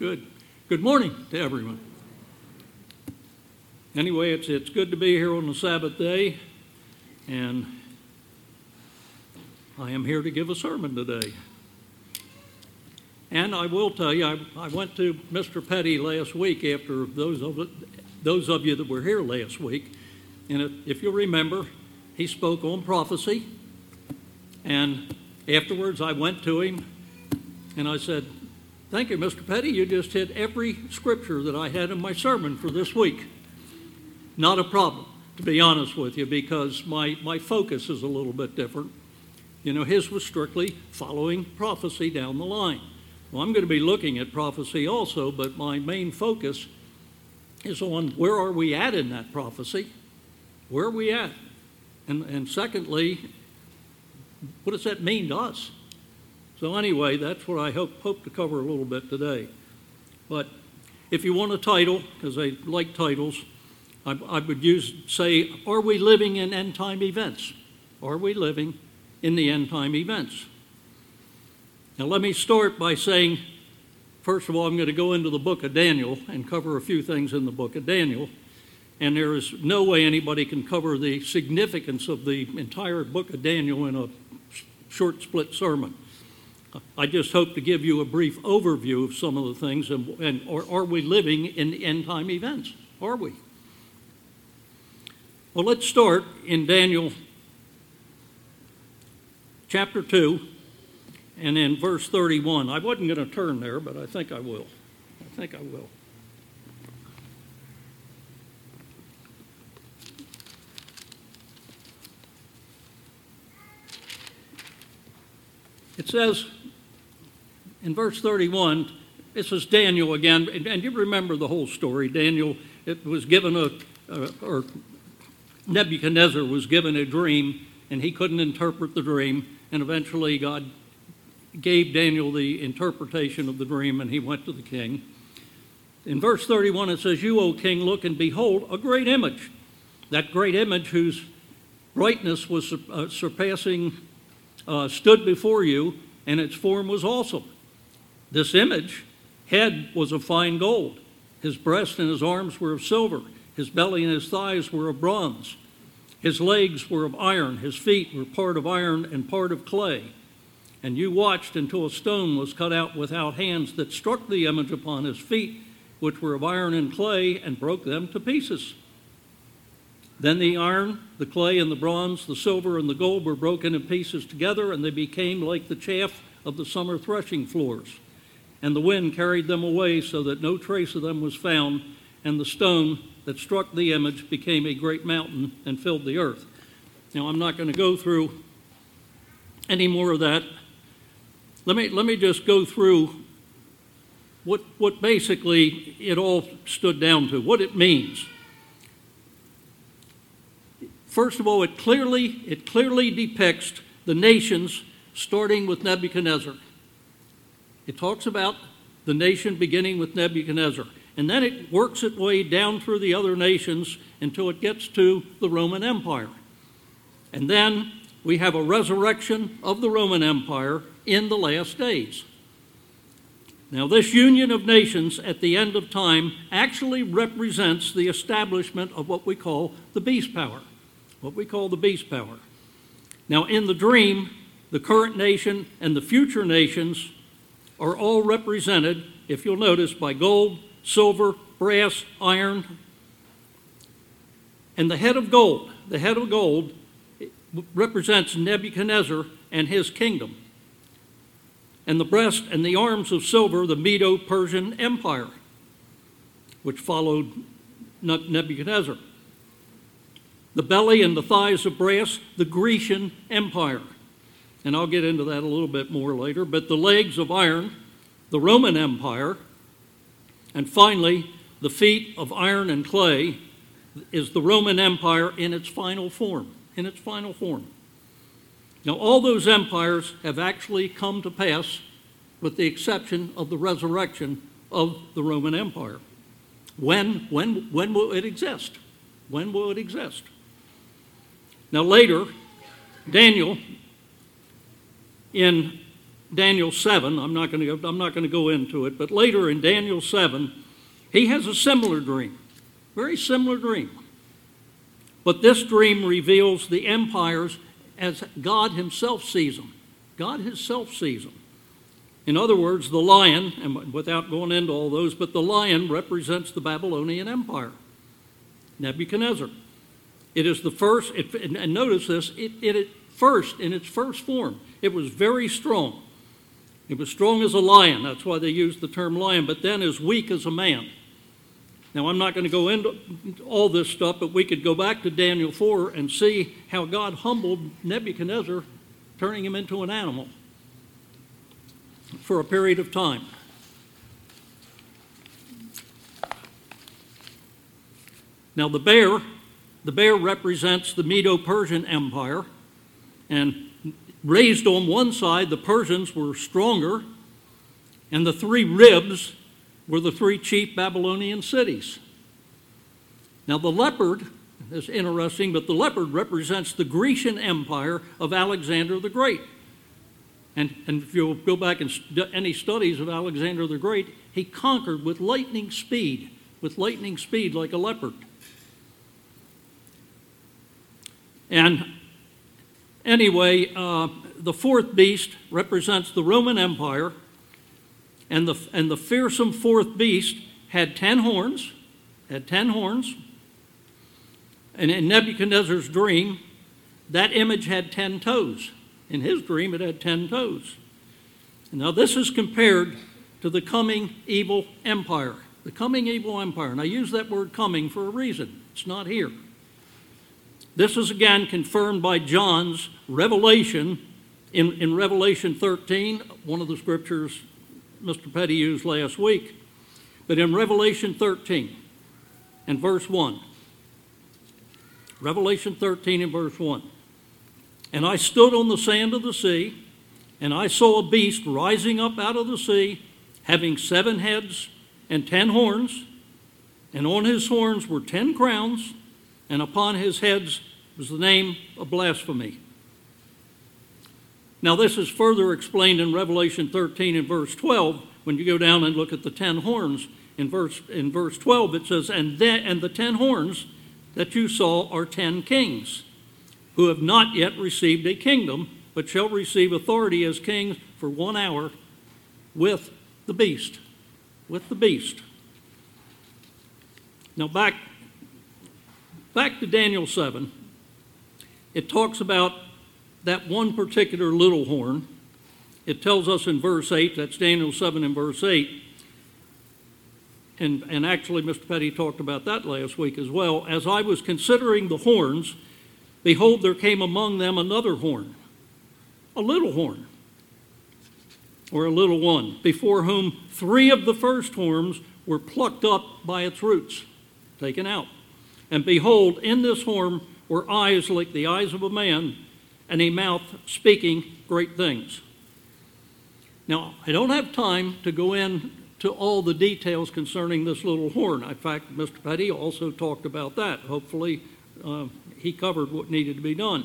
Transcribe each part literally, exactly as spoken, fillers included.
Good. Good morning to everyone. Anyway, it's it's good to be here on the Sabbath day, and I am here to give a sermon today. And I will tell you, I, I went to Mister Petty last week after those of those of you that were here last week, and if, if you'll remember, he spoke on prophecy, and afterwards I went to him and I said, "Thank you, Mister Petty, you just hit every scripture that I had in my sermon for this week." Not a problem, to be honest with you, because my, my focus is a little bit different. You know, his was strictly following prophecy down the line. Well, I'm going to be looking at prophecy also, but my main focus is on where are we at in that prophecy? Where are we at? And, and secondly, what does that mean to us? So anyway, that's what I hope, hope to cover a little bit today. But if you want a title, because I like titles, I, I would use, say, are we living in end-time events? Are we living in the end-time events? Now let me start by saying, first of all, I'm going to go into the book of Daniel and cover a few things in the book of Daniel. And there is no way anybody can cover the significance of the entire book of Daniel in a short split sermon. I just hope to give you a brief overview of some of the things, and, and are, are we living in the end-time events? Are we? Well, let's start in Daniel chapter two, and in verse thirty-one. I wasn't going to turn there, but I think I will. I think I will. It says in verse thirty-one, this is Daniel again, and you remember the whole story. Daniel, it was given a, uh, or Nebuchadnezzar was given a dream, and he couldn't interpret the dream, and eventually God gave Daniel the interpretation of the dream, and he went to the king. In verse thirty-one, it says, "You, O king, look and behold a great image, that great image whose brightness was uh, surpassing, uh, stood before you, and its form was awesome. This image head was of fine gold. His breast and his arms were of silver. His belly and his thighs were of bronze. His legs were of iron. His feet were part of iron and part of clay. And you watched until a stone was cut out without hands that struck the image upon his feet, which were of iron and clay, and broke them to pieces. Then the iron, the clay, and the bronze, the silver, and the gold were broken in pieces together, and they became like the chaff of the summer threshing floors. And the wind carried them away so that no trace of them was found, and the stone that struck the image became a great mountain and filled the earth." Now, I'm not going to go through any more of that. Let me, let me just go through what, what basically it all stood down to, what it means. First of all, it clearly, it clearly depicts the nations starting with Nebuchadnezzar. It talks about the nation beginning with Nebuchadnezzar. And then it works its way down through the other nations until it gets to the Roman Empire. And then we have a resurrection of the Roman Empire in the last days. Now, this union of nations at the end of time actually represents the establishment of what we call the beast power. What we call the beast power. Now, in the dream, the current nation and the future nations are all represented, if you'll notice, by gold, silver, brass, iron. And the head of gold, the head of gold represents Nebuchadnezzar and his kingdom. And the breast and the arms of silver, the Medo-Persian Empire, which followed Nebuchadnezzar. The belly and the thighs of brass, the Grecian Empire. And I'll get into that a little bit more later. But the legs of iron, the Roman Empire. And finally, the feet of iron and clay is the Roman Empire in its final form, in its final form. Now, all those empires have actually come to pass with the exception of the resurrection of the Roman Empire. When, when, when will it exist? When will it exist? Now, later, Daniel, in Daniel seven, I'm not going to go, I'm not going to go into it, but later in Daniel seven, he has a similar dream, very similar dream. But this dream reveals the empires as God himself sees them. God himself sees them. In other words, the lion, and without going into all those, but the lion represents the Babylonian Empire, Nebuchadnezzar. It is the first, it, and notice this, it, it, it first, in its first form, it was very strong. It was strong as a lion, that's why they used the term lion, but then as weak as a man. Now, I'm not going to go into all this stuff, but we could go back to Daniel four and see how God humbled Nebuchadnezzar, turning him into an animal for a period of time. Now, the bear, the bear represents the Medo-Persian Empire, and raised on one side, the Persians were stronger, and the three ribs were the three chief Babylonian cities. Now, the leopard is interesting, but the leopard represents the Grecian Empire of Alexander the Great. And, and if you'll go back and st- any studies of Alexander the Great, he conquered with lightning speed, with lightning speed like a leopard. And anyway, uh, the fourth beast represents the Roman Empire, and the, and the fearsome fourth beast had ten horns, had ten horns, and in Nebuchadnezzar's dream, that image had ten toes. In his dream, it had ten toes. Now, this is compared to the coming evil empire. The coming evil empire. And I use that word coming for a reason. It's not here. This is again confirmed by John's revelation in, in Revelation thirteen, one of the scriptures Mister Petty used last week. But in Revelation thirteen and verse one, Revelation thirteen and verse one, and I stood on the sand of the sea, and I saw a beast rising up out of the sea, having seven heads and ten horns, and on his horns were ten crowns, and upon his heads was the name of blasphemy. Now, this is further explained in Revelation thirteen and verse twelve. When you go down and look at the ten horns, in verse, in verse twelve it says, and, the, and the ten horns that you saw are ten kings, who have not yet received a kingdom, but shall receive authority as kings for one hour with the beast. With the beast. Now back, back to Daniel seven. It talks about that one particular little horn. It tells us in verse eight, that's Daniel seven and verse eight, and, and actually Mister Petty talked about that last week as well. As I was considering the horns, behold, there came among them another horn, a little horn, or a little one, before whom three of the first horns were plucked up by its roots, taken out. And behold, in this horn were eyes like the eyes of a man, and a mouth speaking great things. Now, I don't have time to go into all the details concerning this little horn. In fact, Mister Petty also talked about that. Hopefully, uh, he covered what needed to be done.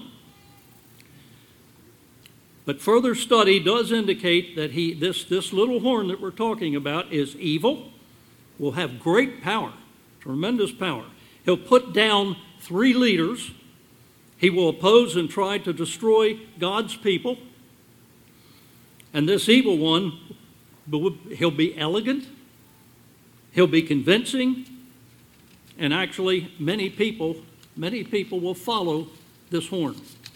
But further study does indicate that he, this, this little horn that we're talking about is evil, will have great power, tremendous power. He'll put down three leaders. He will oppose and try to destroy God's people. And this evil one, he'll be elegant, he'll be convincing, and actually many people, many people will follow this horn.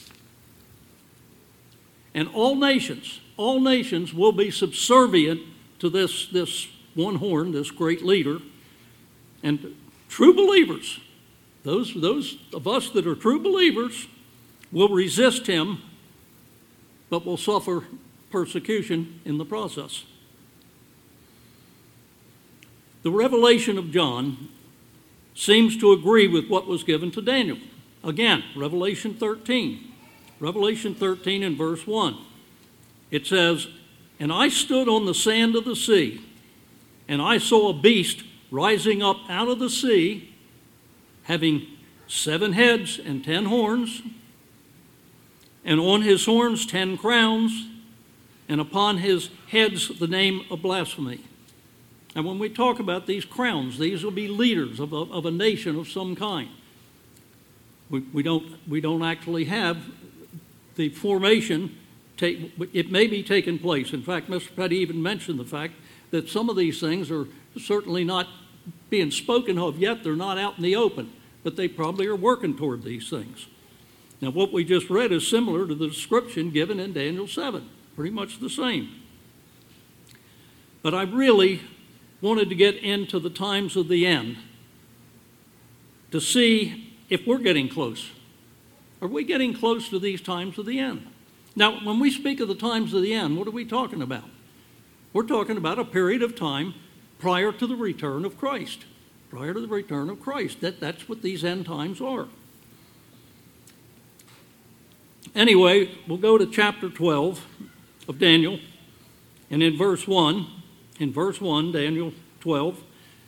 And all nations, all nations will be subservient to this, this one horn, this great leader. And true believers, those, those of us that are true believers, will resist him, but will suffer persecution in the process. The revelation of John seems to agree with what was given to Daniel. Again, Revelation thirteen. Revelation thirteen and verse one. It says, and I stood on the sand of the sea, and I saw a beast rising up out of the sea, having seven heads and ten horns, and on his horns ten crowns, and upon his heads the name of blasphemy. And when we talk about these crowns, these will be leaders of a, of a nation of some kind. We, we, don't, we don't actually have the formation. Take, it may be taking place. In fact, Mister Petty even mentioned the fact that some of these things are certainly not being spoken of yet. They're not out in the open, but they probably are working toward these things. Now, what we just read is similar to the description given in Daniel seven, pretty much the same. But I really wanted to get into the times of the end to see if we're getting close. Are we getting close to these times of the end? Now, when we speak of the times of the end, what are we talking about? We're talking about a period of time prior to the return of Christ. Prior to the return of Christ. That, that's what these end times are. Anyway, we'll go to chapter twelve of Daniel. And in verse one, in verse one, Daniel twelve.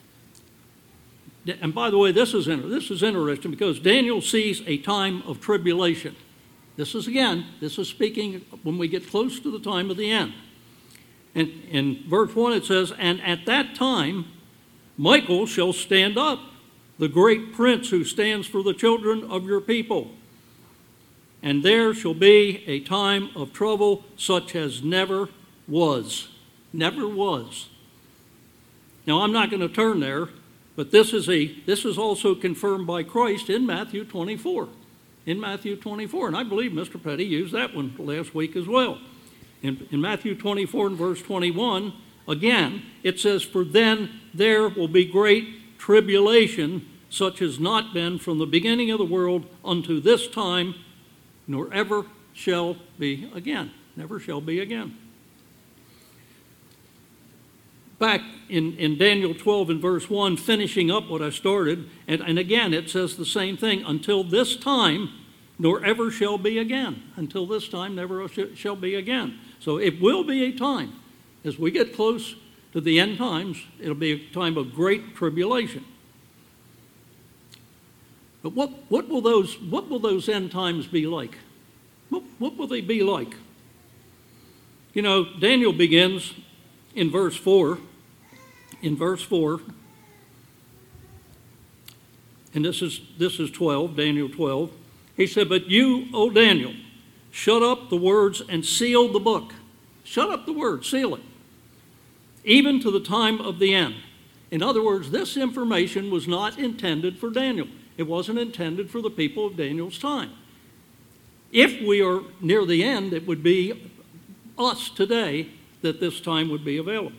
And by the way, this is, this is interesting because Daniel sees a time of tribulation. This is, again, this is speaking when we get close to the time of the end. And in verse one it says, "And at that time Michael shall stand up, the great prince who stands for the children of your people. And there shall be a time of trouble such as never was." Never was. Now, I'm not going to turn there, but this is a this is also confirmed by Christ in Matthew twenty-four. In Matthew twenty-four, and I believe Mister Petty used that one last week as well. In, in Matthew twenty-four and verse twenty-one, again, it says, "For then there will be great tribulation, such as not been from the beginning of the world unto this time, nor ever shall be again." Never shall be again. Back in, in Daniel twelve and verse one, finishing up what I started, and, and again it says the same thing, "Until this time, nor ever shall be again." Until this time, never sh- shall be again. So it will be a time. As we get close to the end times, it'll be a time of great tribulation. But what, what, will, those, what will those end times be like? What, what will they be like? You know, Daniel begins in verse four. In verse four, and this is this is twelve, Daniel twelve. He said, "But you, O Daniel, shut up the words and seal the book." Shut up the word, seal it. "Even to the time of the end." In other words, this information was not intended for Daniel. It wasn't intended for the people of Daniel's time. If we are near the end, it would be us today that this time would be available.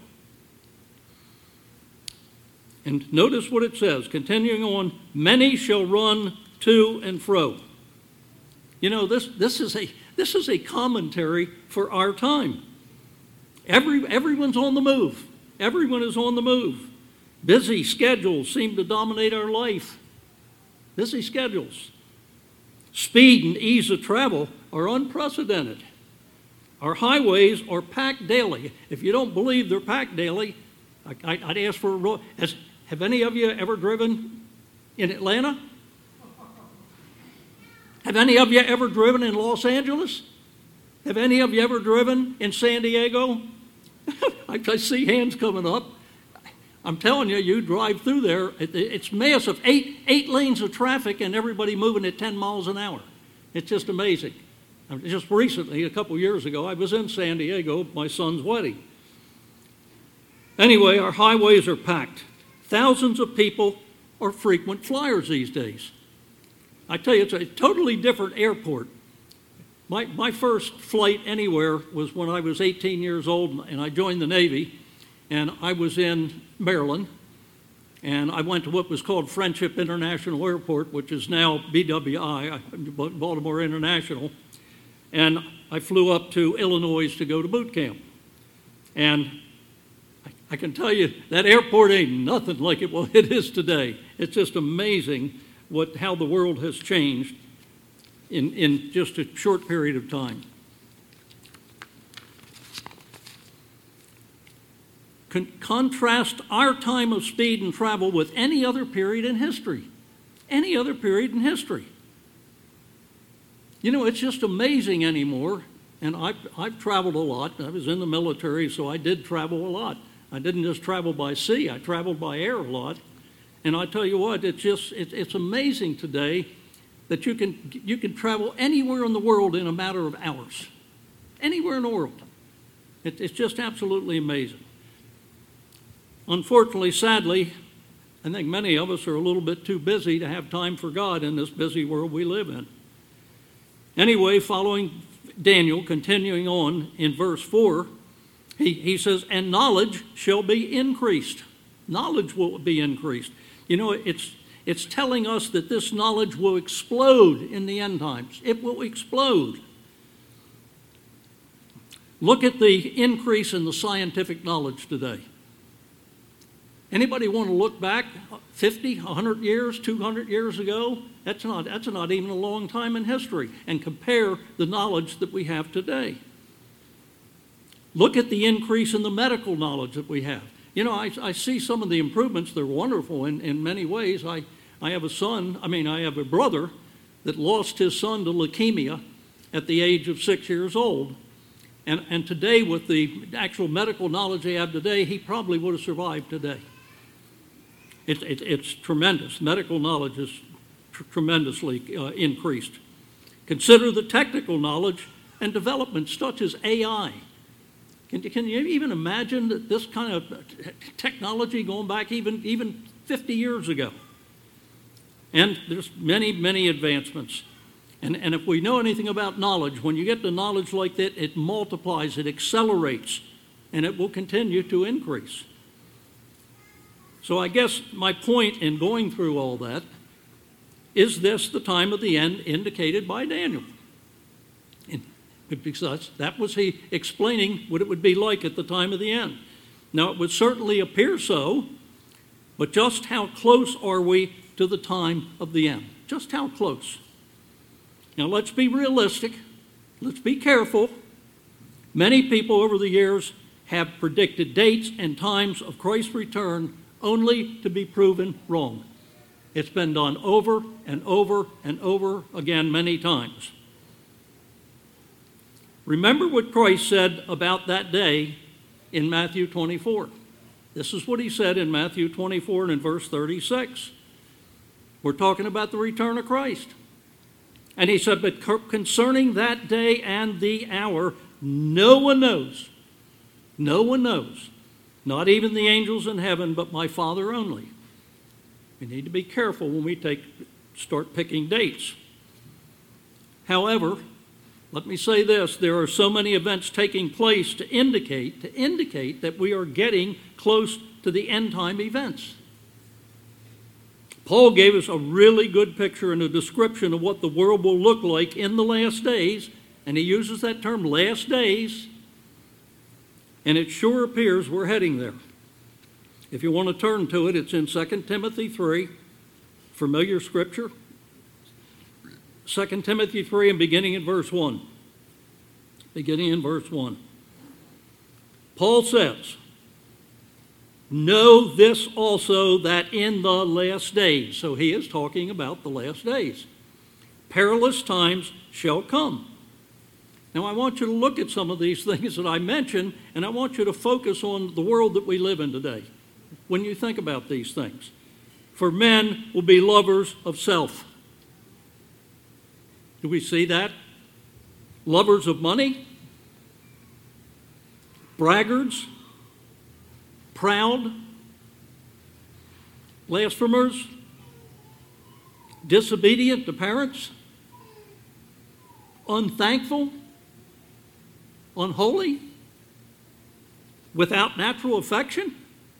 And notice what it says, continuing on, "Many shall run to and fro." You know, this, this, is, a, this is a commentary for our time. Every, everyone's on the move. Everyone is on the move. Busy schedules seem to dominate our life. Busy schedules. Speed and ease of travel are unprecedented. Our highways are packed daily. If you don't believe they're packed daily, I, I'd ask for a roll. Has, have any of you ever driven in Atlanta? Have any of you ever driven in Los Angeles? Have any of you ever driven in San Diego? I, I see hands coming up. I'm telling you, you drive through there, it, it's massive. Eight, eight lanes of traffic and everybody moving at ten miles an hour. It's just amazing. Just recently, a couple years ago, I was in San Diego at my son's wedding. Anyway, our highways are packed. Thousands of people are frequent flyers these days. I tell you, it's a totally different airport. My, my first flight anywhere was when I was eighteen years old, and I joined the Navy, and I was in Maryland, and I went to what was called Friendship International Airport, which is now B W I, Baltimore International, and I flew up to Illinois to go to boot camp. And I can tell you, that airport ain't nothing like it, well, it is today. It's just amazing what how the world has changed in, in just a short period of time. Con- contrast our time of speed and travel with any other period in history. Any other period in history. You know, it's just amazing anymore. And I've, I've traveled a lot. I was in the military, so I did travel a lot. I didn't just travel by sea, I traveled by air a lot. And I tell you what, it's just, it, it's amazing today that you can, you can travel anywhere in the world in a matter of hours. Anywhere in the world. It, it's just absolutely amazing. Unfortunately, sadly, I think many of us are a little bit too busy to have time for God in this busy world we live in. Anyway, following Daniel, continuing on in verse four, he, he says, and knowledge shall be increased. Knowledge will be increased. You know, it's, it's telling us that this knowledge will explode in the end times. It will explode. Look at the increase in the scientific knowledge today. Anybody want to look back fifty, one hundred years, two hundred years ago? That's not, that's not even a long time in history, and compare the knowledge that we have today. Look at the increase in the medical knowledge that we have. You know, I, I see some of the improvements. They're wonderful in, in many ways. I, I have a son, I mean, I have a brother that lost his son to leukemia at the age of six years old. And, and today, with the actual medical knowledge they have today, he probably would have survived today. It, it, it's tremendous. Medical knowledge is tr- tremendously uh, increased. Consider the technical knowledge and development such as A I. Can, can you even imagine that this kind of technology going back even, even fifty years ago? And there's many, many advancements. And, and if we know anything about knowledge, when you get to knowledge like that, it multiplies, it accelerates, and it will continue to increase. So I guess my point in going through all that, is this the time of the end indicated by Daniel? And because that was he explaining what it would be like at the time of the end. Now, it would certainly appear so, but just how close are we to the time of the end? Just how close? Now, let's be realistic. Let's be careful. Many people over the years have predicted dates and times of Christ's return only to be proven wrong. It's been done over and over and over again many times. Remember what Christ said about that day in Matthew twenty-four. This is what he said in Matthew twenty-four and in verse thirty-six. We're talking about the return of Christ. And he said, but concerning that day and the hour, no one knows. No one knows. Not even the angels in heaven, but my Father only. We need to be careful when we take, start picking dates. However, let me say this, there are so many events taking place to indicate, to indicate that we are getting close to the end time events. Paul gave us a really good picture and a description of what the world will look like in the last days, and he uses that term, last days, and it sure appears we're heading there. If you want to turn to it, it's in Second Timothy three, familiar scripture. Second Timothy three and beginning in verse one. Beginning in verse one. Paul says, know this also, that in the last days, so he is talking about the last days, perilous times shall come. Now I want you to look at some of these things that I mentioned, and I want you to focus on the world that we live in today when you think about these things. For men will be lovers of self. Do we see that? Lovers of money, braggarts, proud, blasphemers, disobedient to parents, unthankful, unholy, without natural affection,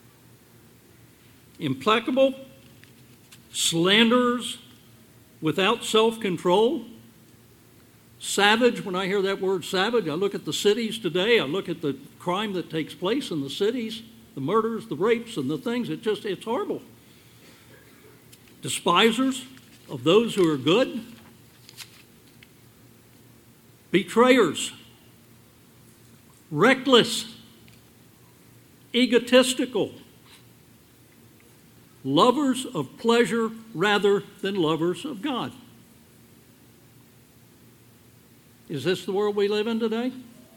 implacable, slanderers, without self-control, savage. When I hear that word savage, I look at the cities today, I look at the crime that takes place in the cities, the murders, the rapes, and the things. It just, it's horrible. Despisers of those who are good, betrayers, reckless, egotistical, lovers of pleasure rather than lovers of God. Is this the world we live in today?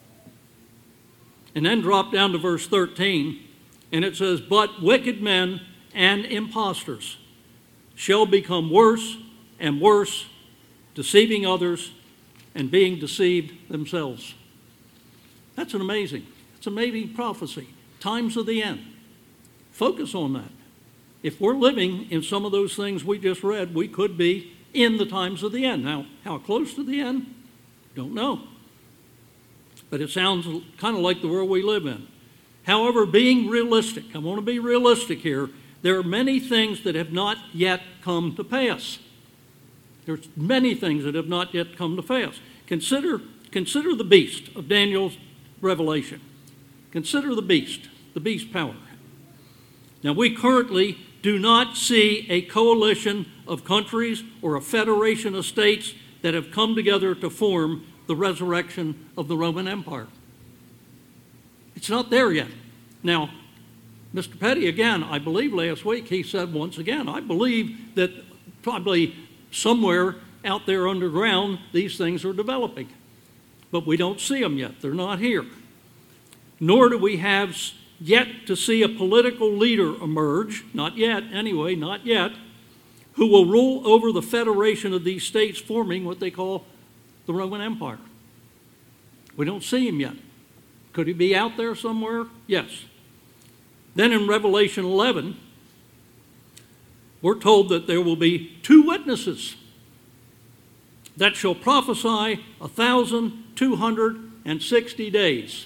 And then drop down to verse thirteen, and it says, "But wicked men and impostors shall become worse and worse, deceiving others and being deceived themselves." That's an amazing, it's an amazing prophecy. Times of the end. Focus on that. If we're living in some of those things we just read, we could be in the times of the end. Now, how close to the end? Don't know. But it sounds kind of like the world we live in. However, being realistic, I want to be realistic here, there are many things that have not yet come to pass. There's many things that have not yet come to pass. Consider, consider the beast of Daniel's revelation. Consider the beast, the beast power. Now, we currently do not see a coalition of countries or a federation of states that have come together to form the resurrection of the Roman Empire. It's not there yet. Now, Mister Petty, again, I believe last week he said once again, I believe that probably somewhere out there underground these things are developing. But we don't see them yet. They're not here. Nor do we have yet to see a political leader emerge, not yet anyway, not yet, who will rule over the federation of these states forming what they call the Roman Empire. We don't see him yet. Could he be out there somewhere? Yes. Then in Revelation eleven, we're told that there will be two witnesses that shall prophesy a thousand two hundred and sixty days.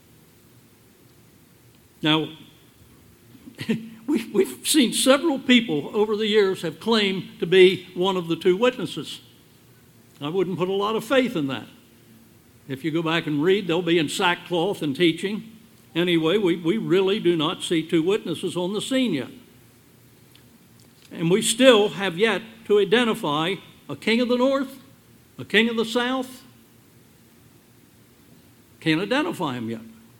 Now, we, we've seen several people over the years have claimed to be one of the two witnesses. I wouldn't put a lot of faith in that. If you go back and read, they'll be in sackcloth and teaching. Anyway, we, we really do not see two witnesses on the scene yet. And we still have yet to identify a king of the north, a king of the south. Can't identify him yet.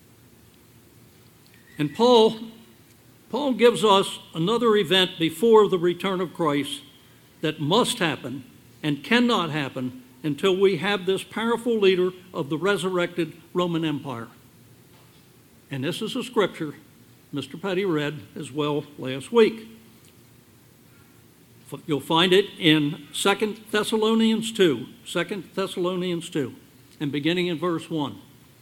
And Paul, Paul gives us another event before the return of Christ that must happen and cannot happen until we have this powerful leader of the resurrected Roman Empire. And this is a scripture Mister Petty read as well last week. You'll find it in Second Thessalonians two, Second Thessalonians two, and beginning in verse one.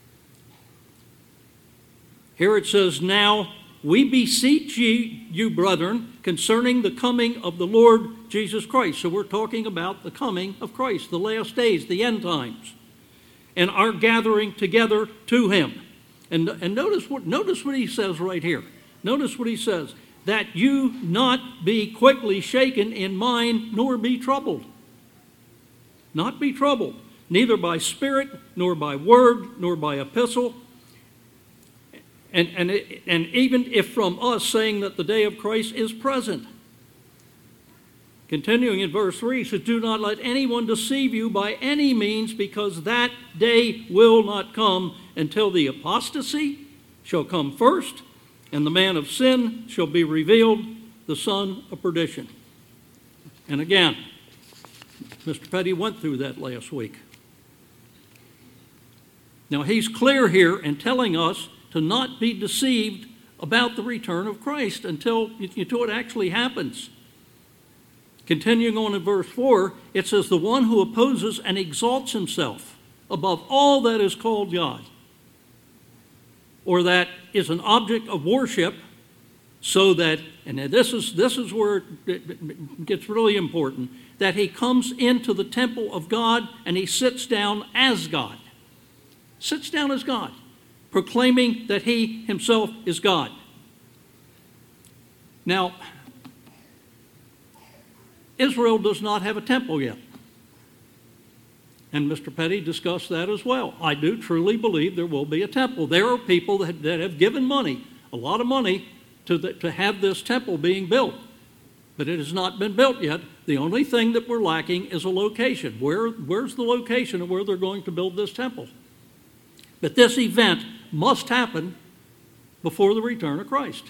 Here it says, "Now we beseech ye, you brethren, concerning the coming of the Lord Jesus Christ." So we're talking about the coming of Christ, the last days, the end times, and our gathering together to him. And, and notice what notice what he says right here. Notice what he says, "That you not be quickly shaken in mind, nor be troubled." Not be troubled, neither by spirit, nor by word, nor by epistle. And, and, it, and even if from us saying that the day of Christ is present. Continuing in verse three, he says, "Do not let anyone deceive you by any means, because that day will not come until the apostasy shall come first, and the man of sin shall be revealed, the son of perdition." And again, Mister Petty went through that last week. Now he's clear here in telling us to not be deceived about the return of Christ until, until it actually happens. Continuing on in verse four, it says, "The one who opposes and exalts himself above all that is called God, or that is an object of worship, so that," and this is, this is where it gets really important, "that he comes into the temple of God and he sits down as God." Sits down as God, proclaiming that he himself is God. Now, Israel does not have a temple yet. And Mister Petty discussed that as well. I do truly believe there will be a temple. There are people that, that have given money, a lot of money, to, the, to have this temple being built. But it has not been built yet. The only thing that we're lacking is a location. Where, where's the location of where they're going to build this temple? But this event must happen before the return of Christ.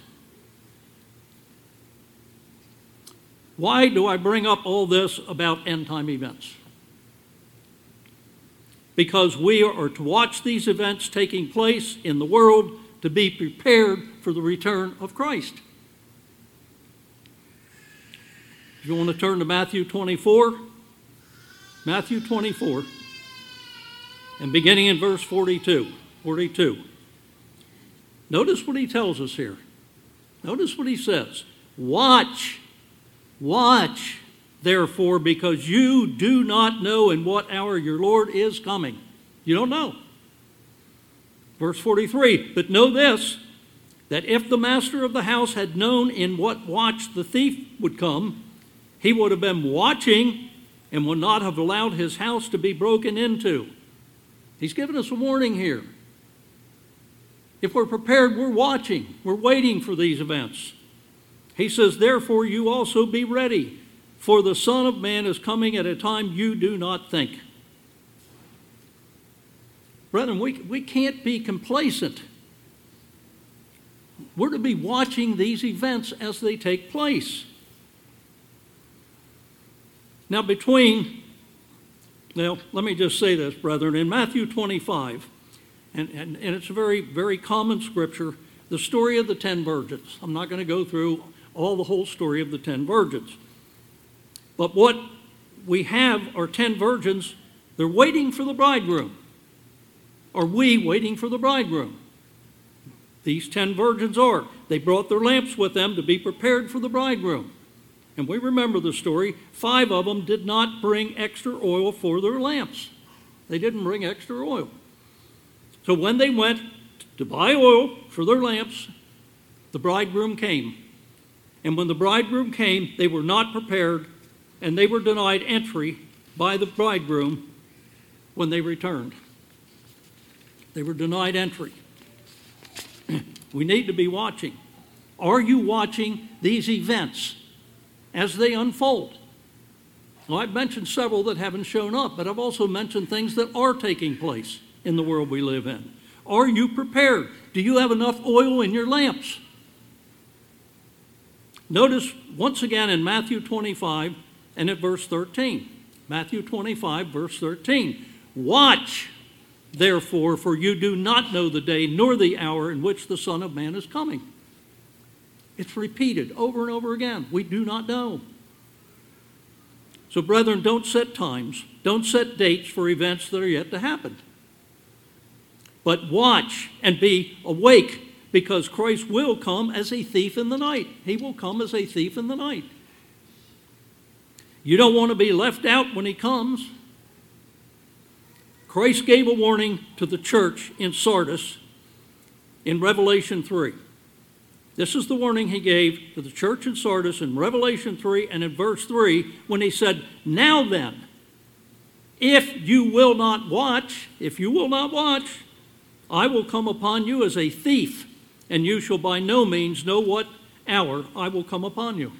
Why do I bring up all this about end-time events? because we are to watch these events taking place in the world to be prepared for the return of Christ. If you want to turn to Matthew twenty-four, Matthew twenty-four, and beginning in verse forty-two, forty-two. Notice what he tells us here. Notice what he says. Watch, watch, therefore, because you do not know in what hour your Lord is coming. You don't know. Verse forty-three, but know this, that if the master of the house had known in what watch the thief would come, he would have been watching and would not have allowed his house to be broken into. He's given us a warning here. If we're prepared, we're watching. We're waiting for these events. He says, therefore, you also be ready, for the Son of Man is coming at a time you do not think. Brethren, we, we can't be complacent. We're to be watching these events as they take place. Now, between, well, let me just say this, brethren. In Matthew twenty-five, and, and, and it's a very, very common scripture, the story of the ten virgins. I'm not going to go through all the whole story of the ten virgins. But what we have are ten virgins. They're waiting for the bridegroom. Are we waiting for the bridegroom? These ten virgins are. They brought their lamps with them to be prepared for the bridegroom. And we remember the story. Five of them did not bring extra oil for their lamps. They didn't bring extra oil. So when they went to buy oil for their lamps, the bridegroom came. And when the bridegroom came, they were not prepared, and they were denied entry by the bridegroom when they returned. They were denied entry. We need to be watching. Are you watching these events as they unfold? Well, I've mentioned several that haven't shown up, but I've also mentioned things that are taking place in the world we live in. Are you prepared? Do you have enough oil in your lamps? Notice once again in Matthew twenty-five and at verse thirteen. Matthew twenty-five, verse thirteen. Watch, therefore, for you do not know the day nor the hour in which the Son of Man is coming. It's repeated over and over again. We do not know. So, brethren, don't set times. Don't set dates for events that are yet to happen. But watch and be awake, because Christ will come as a thief in the night. He will come as a thief in the night. You don't want to be left out when he comes. Christ gave a warning to the church in Sardis in Revelation three. This is the warning he gave to the church in Sardis in Revelation three and in verse three when he said, now then, if you will not watch, if you will not watch, I will come upon you as a thief, and you shall by no means know what hour I will come upon you.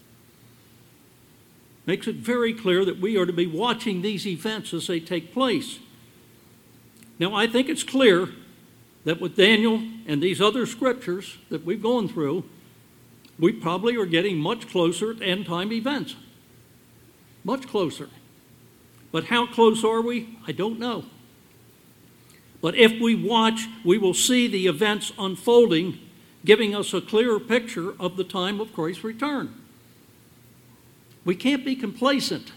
Makes it very clear that we are to be watching these events as they take place. Now, I think it's clear that with Daniel and these other scriptures that we've gone through, we probably are getting much closer to end-time events. Much closer. But how close are we? I don't know. But if we watch, we will see the events unfolding, giving us a clearer picture of the time of Christ's return. We can't be complacent.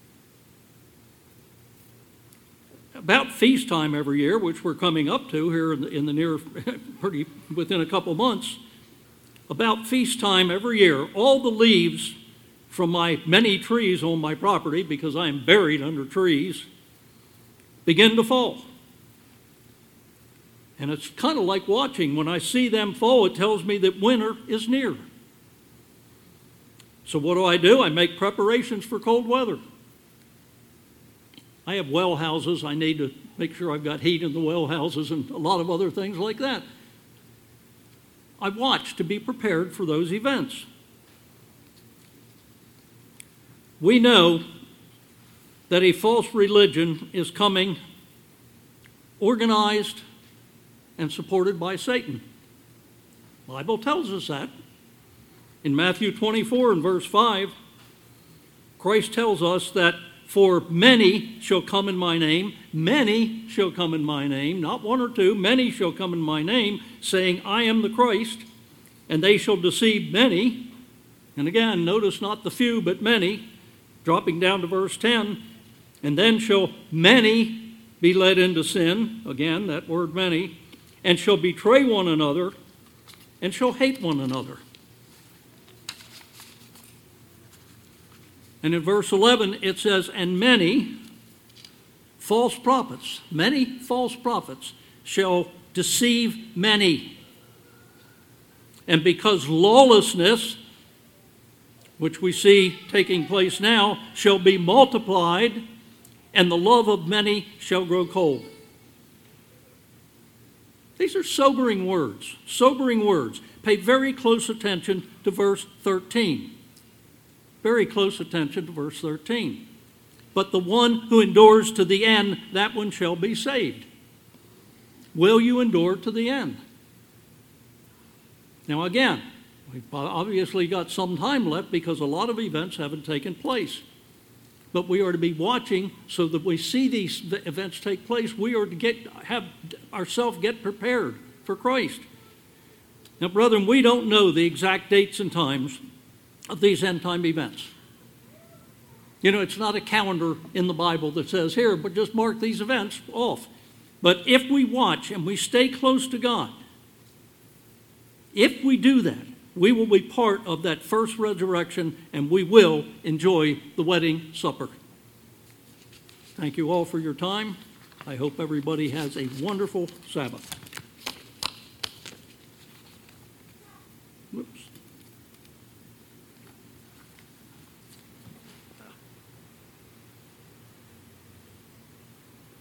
About feast time every year, which we're coming up to here in the, in the near, pretty within a couple months, about feast time every year, all the leaves from my many trees on my property, because I am buried under trees, begin to fall. And it's kind of like watching. When I see them fall, it tells me that winter is near. So what do I do? I make preparations for cold weather. I have well houses. I need to make sure I've got heat in the well houses and a lot of other things like that. I watch to be prepared for those events. We know that a false religion is coming, organized and supported by Satan. The Bible tells us that. In Matthew twenty-four and verse five, Christ tells us that For many shall come in my name, many shall come in my name, not one or two, many shall come in my name, saying, I am the Christ, and they shall deceive many. And again, notice not the few, but many, dropping down to verse ten. And then shall many be led into sin, again, that word many, and shall betray one another, and shall hate one another. And in verse eleven, it says, and many false prophets, many false prophets shall deceive many. And because lawlessness, which we see taking place now, shall be multiplied, and the love of many shall grow cold. These are sobering words, sobering words. Pay very close attention to verse thirteen. Very close attention to verse thirteen. But the one who endures to the end, that one shall be saved. Will you endure to the end? Now again, we've obviously got some time left because a lot of events haven't taken place. But we are to be watching so that we see these events take place. We are to get have ourselves get prepared for Christ. Now, brethren, we don't know the exact dates and times of these end-time events. You know, it's not a calendar in the Bible that says, here, but just mark these events off. But if we watch and we stay close to God, if we do that, we will be part of that first resurrection and we will enjoy the wedding supper. Thank you all for your time. I hope everybody has a wonderful Sabbath.